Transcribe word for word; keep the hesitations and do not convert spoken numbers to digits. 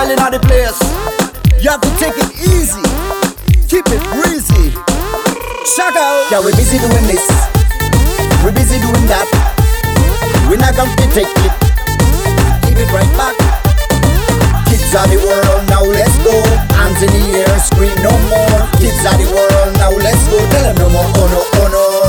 girl in the place. You have to take it easy, keep it breezy. Shout out. Yeah, we busy doing this, we busy doing that. We not gonna take it, give it right back. Kids of the world, now let's go. Hands in the air, scream no more. Kids of the world, now let's go. Tell them no more, oh no, oh no.